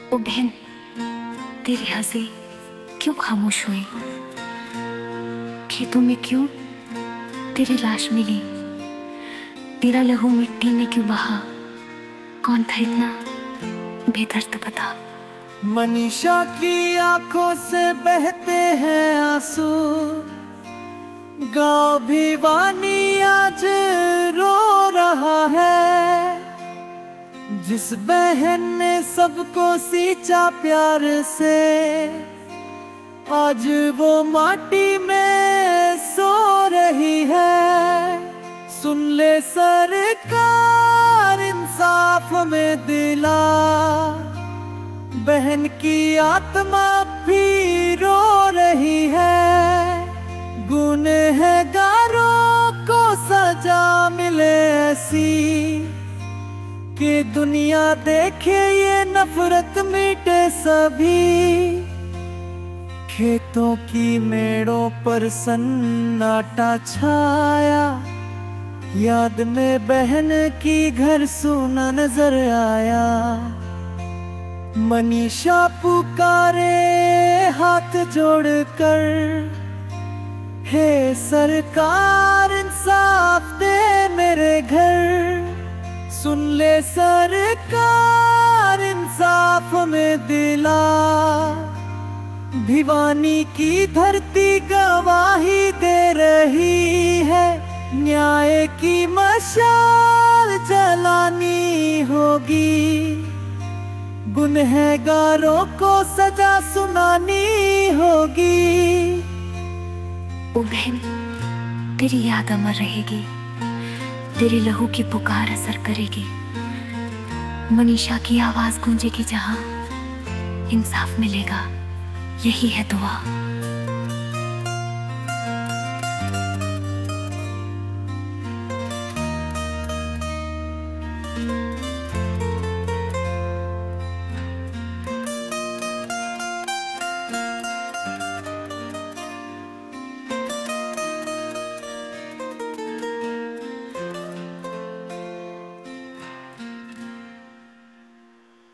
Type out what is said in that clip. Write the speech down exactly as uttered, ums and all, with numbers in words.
ओ बहन, तेरी हंसी क्यों खामोश हुई? खेतों में क्यों तेरी लाश मिली? तेरा लहू मिट्टी में क्यों बहा? कौन था इतना बेदर्द बता? मनीषा की आंखों से बहते हैं आंसू, गांव भिवानी आज रो रहा है। जिस बहन ने सबको सींचा प्यार से, आज वो माटी में सो रही है। सुन ले सरकार, इंसाफ में दिला, बहन की आत्मा भी रो रही है। गुनहगारों को सजा मिले ऐसी कि दुनिया देखे ये नफरत मिटे सभी। खेतों की मेड़ों पर सन्नाटा छाया, याद में बहन की घर सूना नजर आया। मनीषा पुकारे हाथ जोड़कर, हे सरकार इंसाफ दे मेरे घर। सुन ले सरकार, इंसाफ में दिला, भिवानी की धरती गवाही दे रही है। न्याय की मशाल जलानी होगी, गुनहगारों को सजा सुनानी होगी। ओ बहन, तेरी याद अमर रहेगी, तेरी लहू की पुकार असर करेगी। मनीषा की आवाज गूंजेगी जहां, इंसाफ मिलेगा, यही है दुआ।